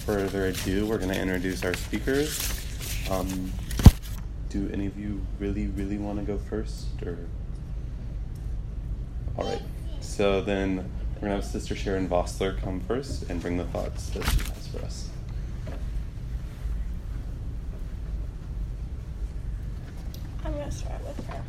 further ado, we're going to introduce our speakers. Do any of you really want to go first? Or all right. So then we're going to have Sister Sharon Vossler come first and bring the thoughts that she has for us. I'm going to start with prayer.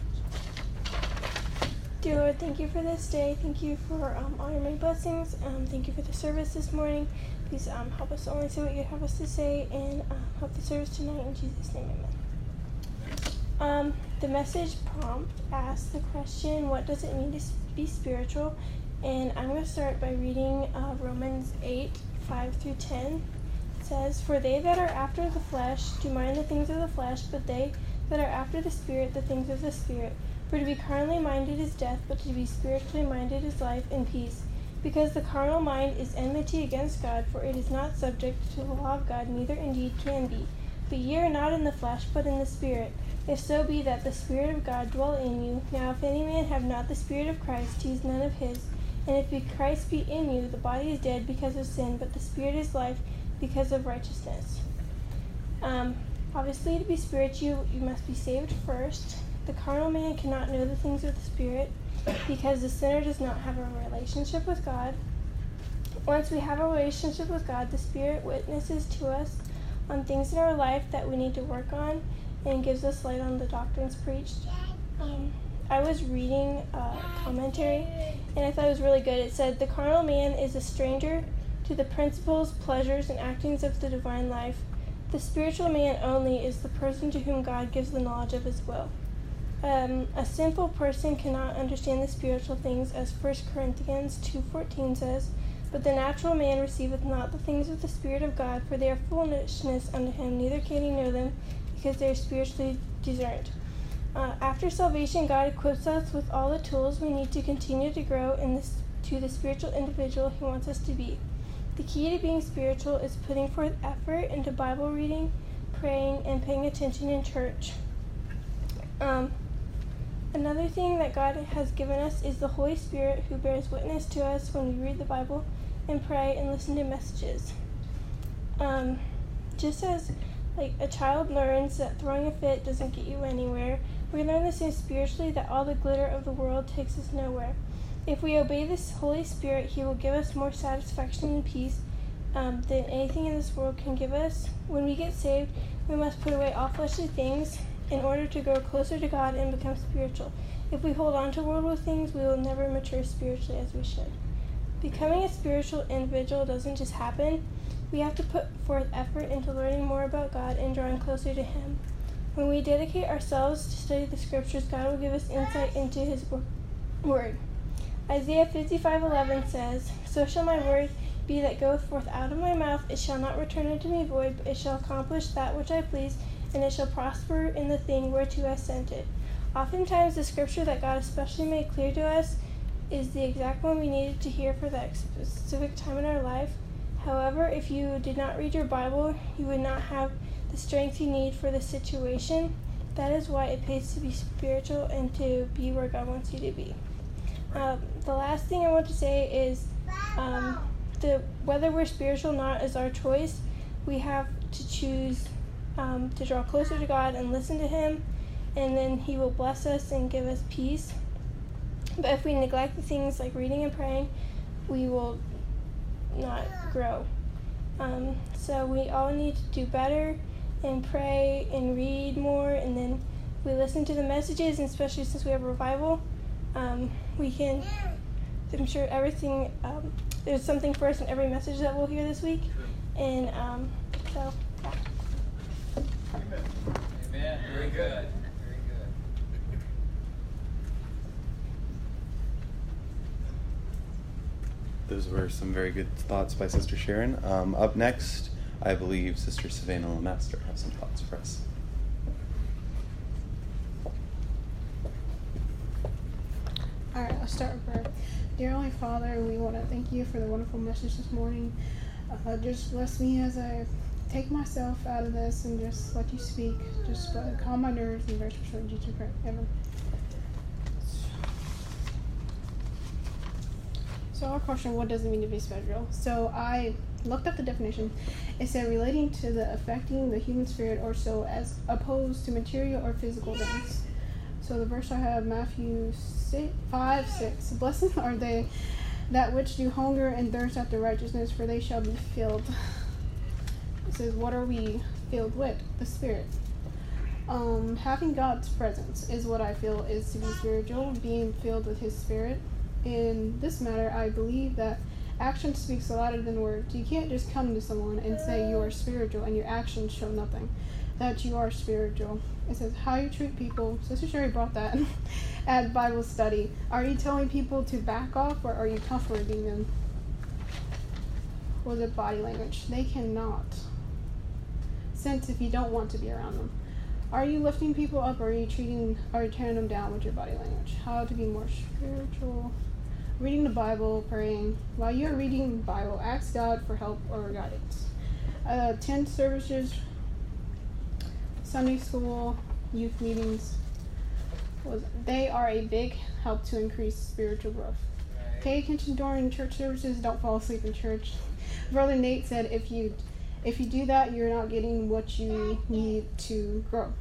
Dear Lord, thank you for this day. Thank you for all your many blessings. Thank you for the service this morning. Please help us only say what you have us to say, and help the service tonight. In Jesus' name, amen. The message prompt asks the question, what does it mean to be spiritual? And I'm going to start by reading Romans 8:5-10. It says, "For they that are after the flesh do mind the things of the flesh, but they that are after the Spirit the things of the Spirit. For to be carnally minded is death, but to be spiritually minded is life and peace. Because the carnal mind is enmity against God, for it is not subject to the law of God, neither indeed can be. But ye are not in the flesh, but in the Spirit, if so be that the Spirit of God dwell in you. Now if any man have not the Spirit of Christ, he is none of his. And if Christ be in you, the body is dead because of sin, but the Spirit is life because of righteousness." Obviously, to be spiritual, you must be saved first. The carnal man cannot know the things of the Spirit, because the sinner does not have a relationship with God. Once we have a relationship with God, the Spirit witnesses to us on things in our life that we need to work on and gives us light on the doctrines preached. I was reading a commentary, and I thought it was really good. It said, "The carnal man is a stranger to the principles, pleasures, and actings of the divine life. The spiritual man only is the person to whom God gives the knowledge of his will." A sinful person cannot understand the spiritual things, as 1 Corinthians 2:14 says, "But the natural man receiveth not the things of the Spirit of God, for they are foolishness unto him, neither can he know them, because they are spiritually discerned." After salvation, God equips us with all the tools we need to continue to grow to the spiritual individual he wants us to be. The key to being spiritual is putting forth effort into Bible reading, praying, and paying attention in church. Another thing that God has given us is the Holy Spirit, who bears witness to us when we read the Bible and pray and listen to messages. Just as a child learns that throwing a fit doesn't get you anywhere, we learn the same spiritually, that all the glitter of the world takes us nowhere. If we obey this Holy Spirit, he will give us more satisfaction and peace than anything in this world can give us. When we get saved, we must put away all fleshly things in order to grow closer to God and become spiritual. If we hold on to worldly things, we will never mature spiritually as we should. Becoming a spiritual individual doesn't just happen. We have to put forth effort into learning more about God and drawing closer to him. When we dedicate ourselves to study the scriptures, God will give us insight into his word. Isaiah 55:11 says, "So shall my word be that goeth forth out of my mouth. It shall not return unto me void, but it shall accomplish that which I please, and it shall prosper in the thing whereto I sent it." Oftentimes, the scripture that God especially made clear to us is the exact one we needed to hear for that specific time in our life. However, if you did not read your Bible, you would not have the strength you need for the situation. That is why it pays to be spiritual and to be where God wants you to be. The last thing I want to say is whether we're spiritual or not is our choice. We have to choose to draw closer to God and listen to him, and then he will bless us and give us peace. But if we neglect the things like reading and praying, we will not grow. So we all need to do better and pray and read more, and then we listen to the messages, and especially since we have revival, we can, I'm sure everything, there's something for us in every message that we'll hear this week, and so, yeah. Amen. Very good. Very good. Those were some very good thoughts by Sister Sharon. Up next, I believe Sister Savannah Lemaster has some thoughts for us. All right, I'll start with prayer. Dear Holy Father, we want to thank you for the wonderful message this morning. Just bless me as I take myself out of this and just let you speak. Just calm my nerves and very short Jesus Christ. Amen. So our question, what does it mean to be spiritual? So I looked up the definition. It said relating to the affecting the human spirit or soul as opposed to material or physical things. So the verse I have, Matthew 5:6. Blessed are they that which do hunger and thirst after righteousness, for they shall be filled. It says, what are we filled with? The Spirit. Having God's presence is what I feel is to be spiritual, being filled with His Spirit. In this matter, I believe that action speaks louder than words. You can't just come to someone and say you are spiritual and your actions show nothing, that you are spiritual. It says how you treat people. Sister Sherry brought that at Bible study. Are you telling people to back off, or are you comforting them? Was it body language? They cannot sense if you don't want to be around them. Are you lifting people up, or are you tearing them down with your body language? How to be more spiritual. Reading the Bible, praying. While you're reading the Bible, ask God for help or guidance. Attend services, Sunday school, youth meetings. They are a big help to increase spiritual growth. Right. Pay attention during church services. Don't fall asleep in church. Brother Nate said if you do that, you're not getting what you need to grow.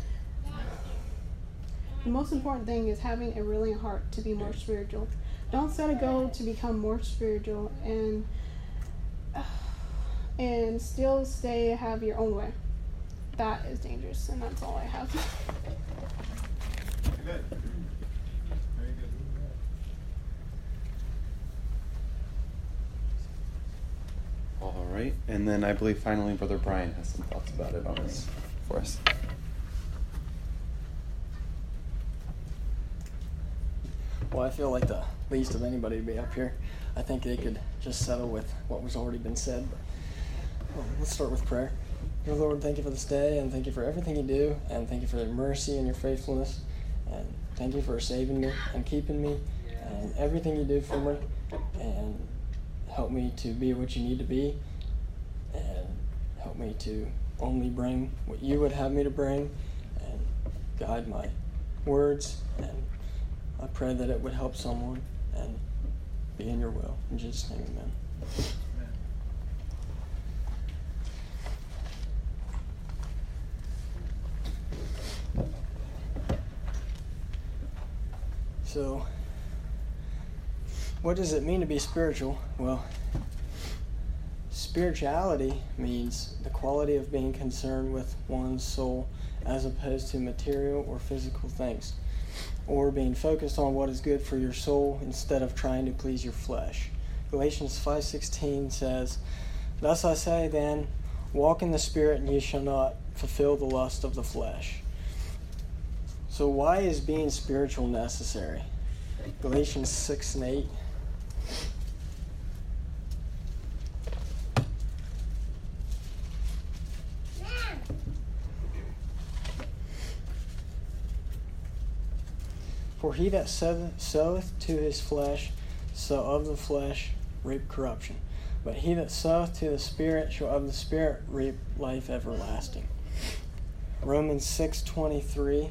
The most important thing is having a willing heart to be more spiritual. Don't set a goal to become more spiritual and still have your own way. That is dangerous, and that's all I have. Good. Very good. All right, and then I believe finally Brother Brian has some thoughts about it on this for us. Well, I feel like the least of anybody to be up here. I think they could just settle with what was already been said. But let's start with prayer. Dear Lord, thank you for this day, and thank you for everything you do, and thank you for your mercy and your faithfulness, and thank you for saving me and keeping me, and everything you do for me, and help me to be what you need to be, and help me to only bring what you would have me to bring, and guide my words, and I pray that it would help someone and be in your will. In Jesus' name, amen. So, what does it mean to be spiritual? Well, spirituality means the quality of being concerned with one's soul as opposed to material or physical things, or being focused on what is good for your soul instead of trying to please your flesh. Galatians 5:16 says, "Thus I say then, walk in the Spirit, and ye shall not fulfill the lust of the flesh." So why is being spiritual necessary? Galatians 6:8. For he that soweth to his flesh, so of the flesh reap corruption. But he that soweth to the Spirit shall of the Spirit reap life everlasting. Romans 6:23.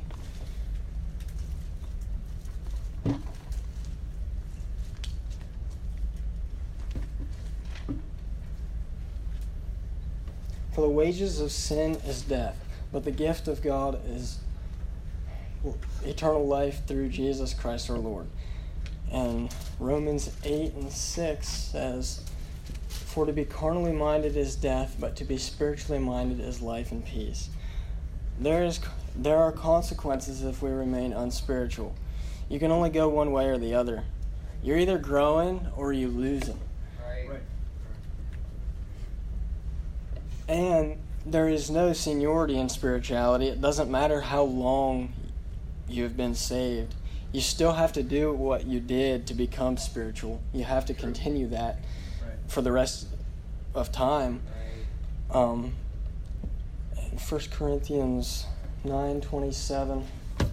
For the wages of sin is death, but the gift of God is eternal life through Jesus Christ our Lord. And Romans 8:6 says, "For to be carnally minded is death, but to be spiritually minded is life and peace." There are consequences if we remain unspiritual. You can only go one way or the other. You're either growing or you losing. Right. And there is no seniority in spirituality. It doesn't matter how long you've been saved. You still have to do what you did to become spiritual. You have to continue that for the rest of time. Right. In 1 Corinthians 9:27.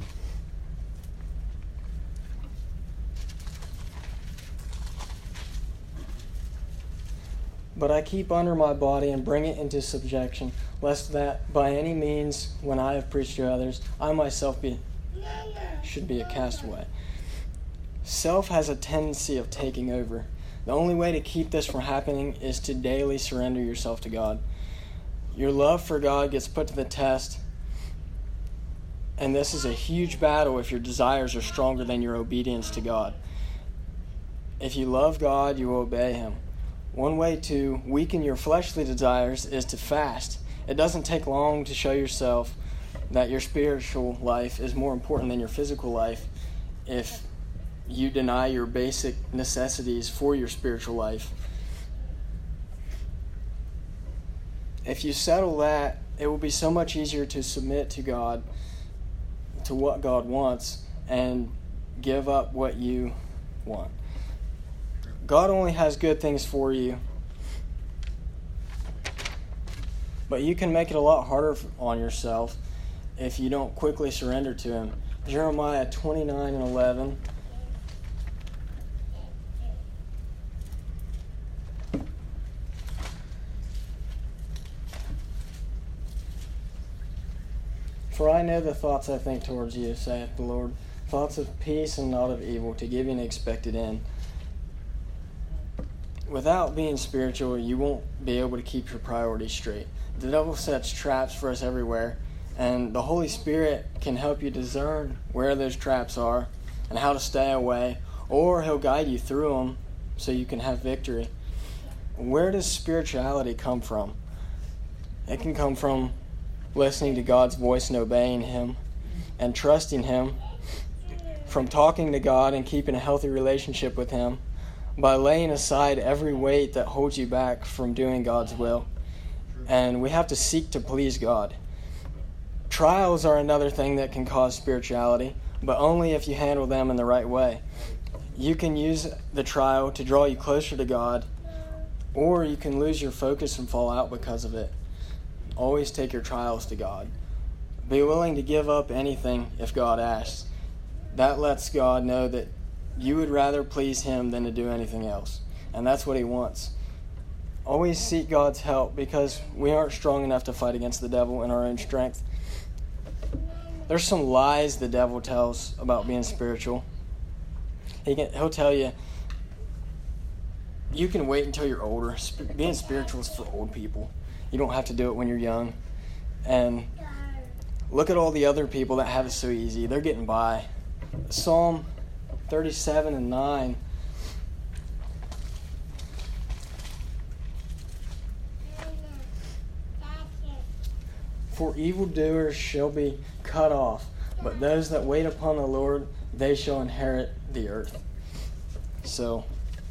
"But I keep under my body and bring it into subjection, lest that by any means, when I have preached to others, I myself should be a castaway." Self has a tendency of taking over. The only way to keep this from happening is to daily surrender yourself to God. Your love for God gets put to the test, and this is a huge battle if your desires are stronger than your obedience to God. If you love God, you will obey Him. One way to weaken your fleshly desires is to fast. It doesn't take long to show yourself that your spiritual life is more important than your physical life if you deny your basic necessities for your spiritual life. If you settle that, it will be so much easier to submit to God, to what God wants, and give up what you want. God only has good things for you, but you can make it a lot harder on yourself if you don't quickly surrender to Him. Jeremiah 29:11. For I know the thoughts I think towards you, saith the Lord, thoughts of peace and not of evil, to give you an expected end. Without being spiritual, you won't be able to keep your priorities straight. The devil sets traps for us everywhere, and the Holy Spirit can help you discern where those traps are and how to stay away, or He'll guide you through them so you can have victory. Where does spirituality come from? It can come from listening to God's voice and obeying Him and trusting Him, from talking to God and keeping a healthy relationship with Him, by laying aside every weight that holds you back from doing God's will. And we have to seek to please God. Trials are another thing that can cause spirituality, but only if you handle them in the right way. You can use the trial to draw you closer to God, or you can lose your focus and fall out because of it. Always take your trials to God. Be willing to give up anything if God asks. That lets God know that you would rather please Him than to do anything else. And that's what He wants. Always seek God's help, because we aren't strong enough to fight against the devil in our own strength. There's some lies the devil tells about being spiritual. He'll tell you, you can wait until you're older. Being spiritual is for old people. You don't have to do it when you're young. And look at all the other people that have it so easy. They're getting by. Psalm 37:9. For evildoers shall be cut off, but those that wait upon the Lord, they shall inherit the earth. So,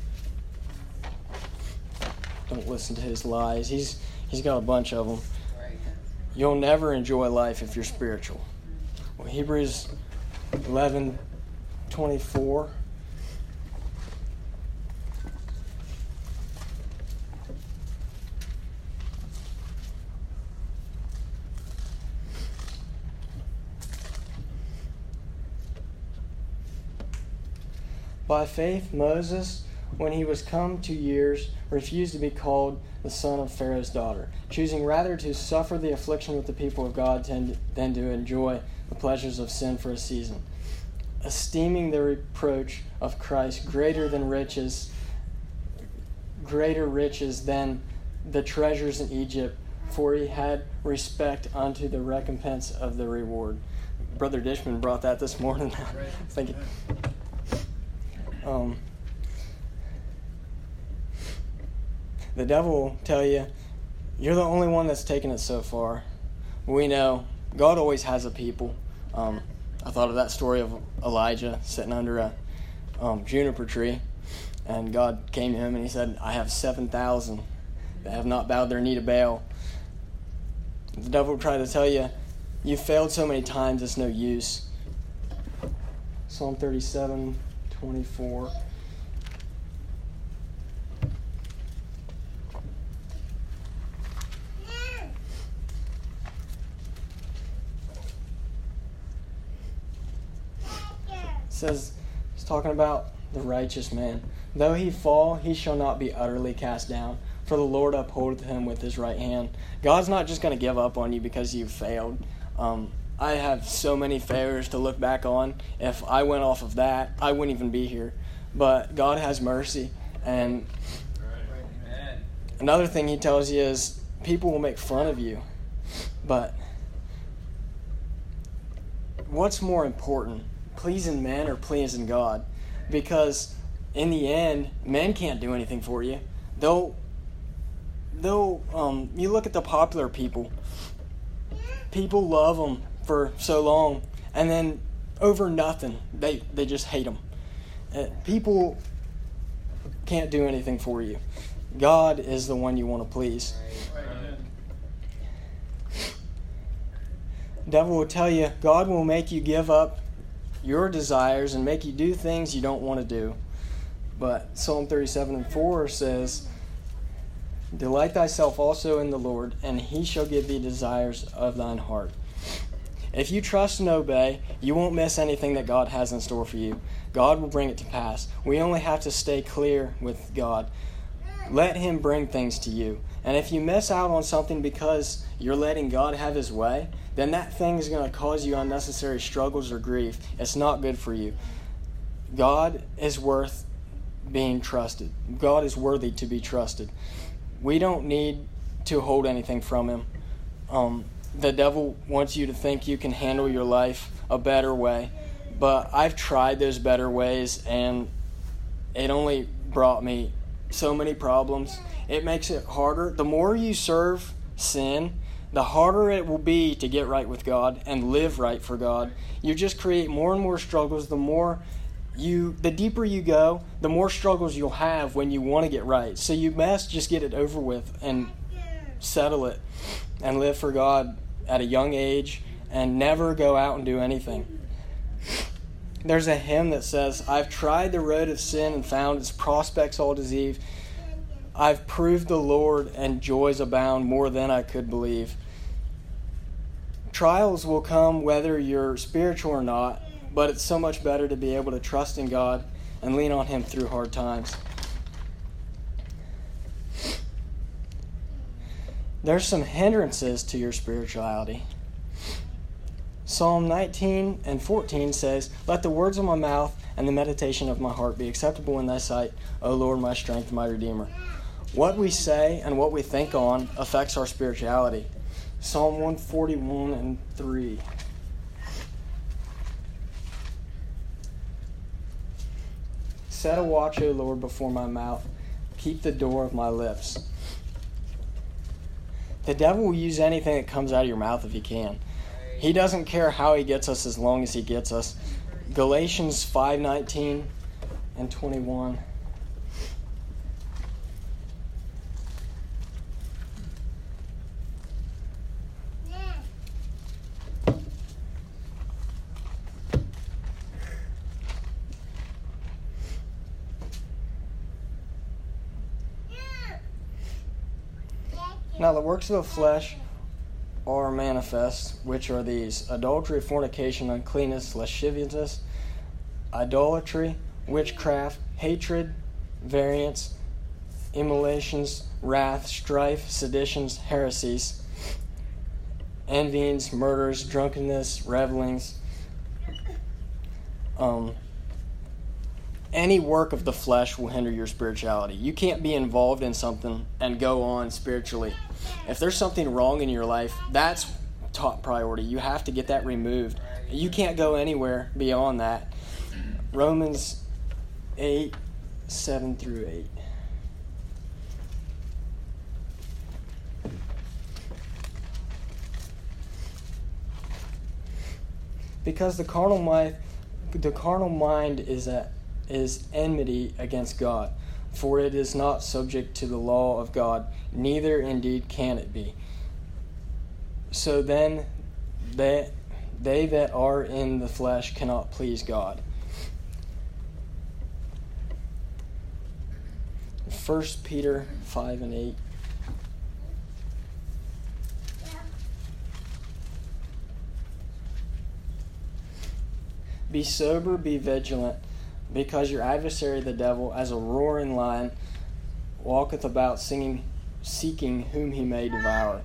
don't listen to his lies. He's got a bunch of them. You'll never enjoy life if you're spiritual. Well, Hebrews 11:24. By faith, Moses, when he was come to years, refused to be called the son of Pharaoh's daughter, choosing rather to suffer the affliction with the people of God than to enjoy the pleasures of sin for a season, esteeming the reproach of Christ greater riches than the treasures in Egypt, for he had respect unto the recompense of the reward. Brother Dishman brought that this morning. Thank you. The devil will tell you, you're the only one that's taken it so far. We know God always has a people. I thought of that story of Elijah sitting under a juniper tree, and God came to him and he said, I have 7,000 that have not bowed their knee to Baal. The devil will try to tell you, you failed so many times, it's no use. Psalm 37:24. Says, he's talking about the righteous man. Though he fall, he shall not be utterly cast down, for the Lord upholdeth him with his right hand. God's not just going to give up on you because you've failed. I have so many failures to look back on. If I went off of that, I wouldn't even be here. But God has mercy, And another thing he tells you is people will make fun of you. But what's more important, pleasing men or pleasing God? Because in the end, men can't do anything for you. You look at the popular people. People love them for so long, and then over nothing, they just hate them. People can't do anything for you. God is the one you want to please. The devil will tell you, God will make you give up your desires and make you do things you don't want to do. But Psalm 37:4 says, delight thyself also in the Lord, and he shall give thee desires of thine heart. If you trust and obey, you won't miss anything that God has in store for you. God will bring it to pass. We only have to stay clear with God. Let him bring things to you. And if you miss out on something because you're letting God have his way, then that thing is going to cause you unnecessary struggles or grief. It's not good for you. God is worth being trusted. God is worthy to be trusted. We don't need to hold anything from him. The devil wants you to think you can handle your life a better way. But I've tried those better ways, and it only brought me so many problems. It makes it harder. The more you serve sin, the harder it will be to get right with God and live right for God. You just create more and more struggles. The deeper you go, the more struggles you'll have when you want to get right. So you best just get it over with and settle it and live for God at a young age and never go out and do anything. There's a hymn that says, I've tried the road of sin and found its prospects all deceived. I've proved the Lord and joys abound more than I could believe. Trials will come whether you're spiritual or not, but it's so much better to be able to trust in God and lean on him through hard times. There's some hindrances to your spirituality. Psalm 19:14 says, let the words of my mouth and the meditation of my heart be acceptable in thy sight, O Lord, my strength and my Redeemer. What we say and what we think on affects our spirituality. Psalm 141:3. Set a watch, O Lord, before my mouth. Keep the door of my lips. The devil will use anything that comes out of your mouth if he can. He doesn't care how he gets us as long as he gets us. Galatians 5:19-21. Now the works of the flesh are manifest, which are these: adultery, fornication, uncleanness, lasciviousness, idolatry, witchcraft, hatred, variance, emulations, wrath, strife, seditions, heresies, envyings, murders, drunkenness, revelings. Any work of the flesh will hinder your spirituality. You can't be involved in something and go on spiritually. If there's something wrong in your life, that's top priority. You have to get that removed. You can't go anywhere beyond that. Romans 8:7-8. Because the carnal mind is enmity against God, for it is not subject to the law of God, neither indeed can it be. So then they that are in the flesh cannot please God. 1 Peter 5:8. Be sober, be vigilant, because your adversary the devil, as a roaring lion, walketh about seeking whom he may devour.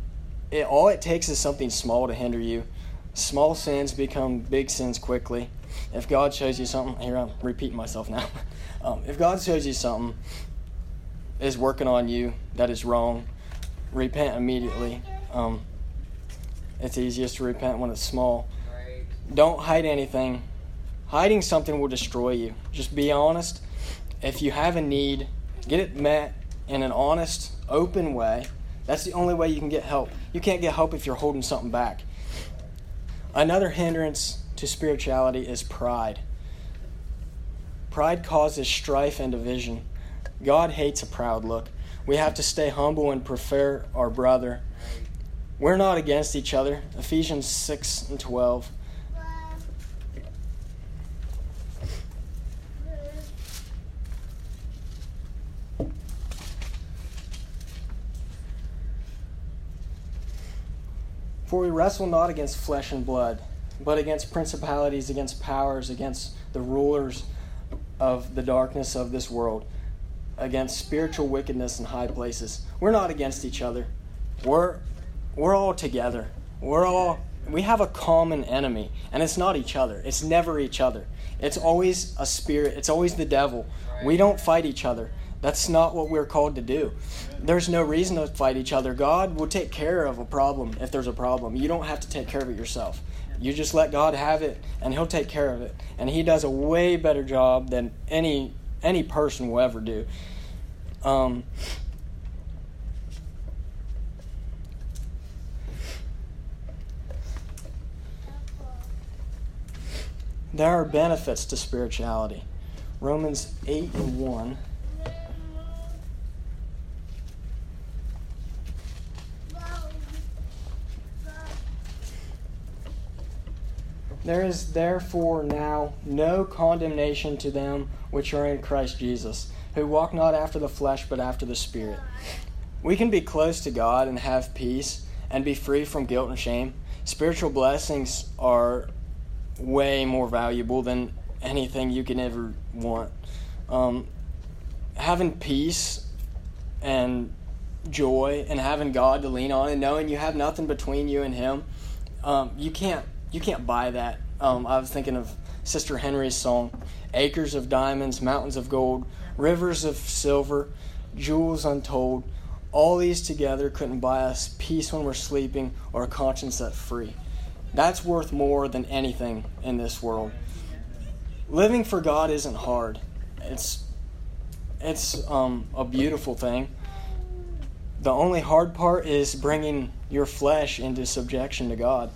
All it takes is something small to hinder you. Small sins become big sins quickly. If God shows you something, here I'm repeating myself now. If God shows you something is working on you that is wrong, repent immediately. It's easiest to repent when it's small. Don't hide anything. Hiding something will destroy you. Just be honest. If you have a need, get it met in an honest, open way. That's the only way you can get help. You can't get help if you're holding something back. Another hindrance to spirituality is pride. Pride causes strife and division. God hates a proud look. We have to stay humble and prefer our brother. We're not against each other. Ephesians 6:12. For we wrestle not against flesh and blood, but against principalities, against powers, against the rulers of the darkness of this world, against spiritual wickedness in high places. We're not against each other. We're all together. We have a common enemy, and it's not each other. It's never each other. It's always a spirit. It's always the devil. We don't fight each other. That's not what we're called to do. There's no reason to fight each other. God will take care of a problem if there's a problem. You don't have to take care of it yourself. You just let God have it, and He'll take care of it. And He does a way better job than any person will ever do. There are benefits to spirituality. Romans 8:1. There is therefore now no condemnation to them which are in Christ Jesus, who walk not after the flesh but after the Spirit. We can be close to God and have peace and be free from guilt and shame. Spiritual blessings are way more valuable than anything you can ever want. Having peace and joy and having God to lean on and knowing you have nothing between you and Him, you can't buy that. I was thinking of Sister Henry's song, acres of diamonds, mountains of gold, rivers of silver, jewels untold. All these together couldn't buy us peace when we're sleeping or a conscience set free. That's worth more than anything in this world. Living for God isn't hard. It's a beautiful thing. The only hard part is bringing your flesh into subjection to God.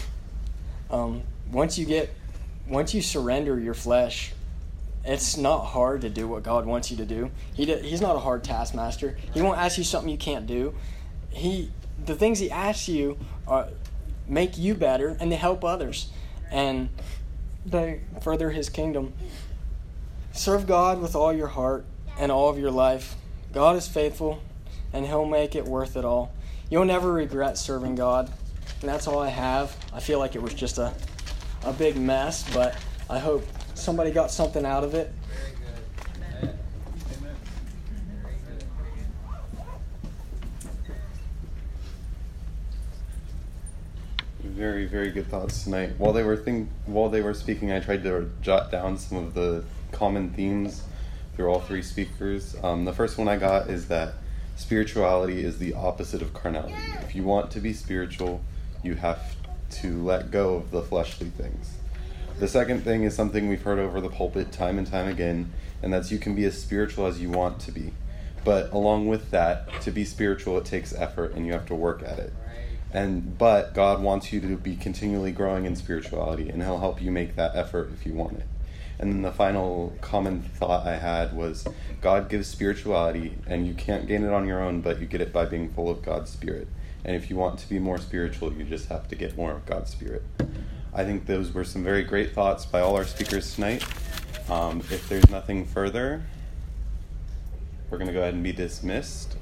Once you surrender your flesh, it's not hard to do what God wants you to do. He's not a hard taskmaster. He won't ask you something you can't do. The things He asks you make you better and they help others, and they further His kingdom. Serve God with all your heart and all of your life. God is faithful, and He'll make it worth it all. You'll never regret serving God. And that's all I have. I feel like it was just a big mess, but I hope somebody got something out of it. Very good. Amen. Very good. Very, very good thoughts tonight. While they were speaking, I tried to jot down some of the common themes through all three speakers. The first one I got is that spirituality is the opposite of carnality. If you want to be spiritual, you have to let go of the fleshly things. The second thing is something we've heard over the pulpit time and time again, and that's you can be as spiritual as you want to be. But along with that, to be spiritual, it takes effort and you have to work at it. But God wants you to be continually growing in spirituality, and He'll help you make that effort if you want it. And then the final common thought I had was God gives spirituality, and you can't gain it on your own, but you get it by being full of God's Spirit. And if you want to be more spiritual, you just have to get more of God's Spirit. I think those were some very great thoughts by all our speakers tonight. If there's nothing further, we're going to go ahead and be dismissed.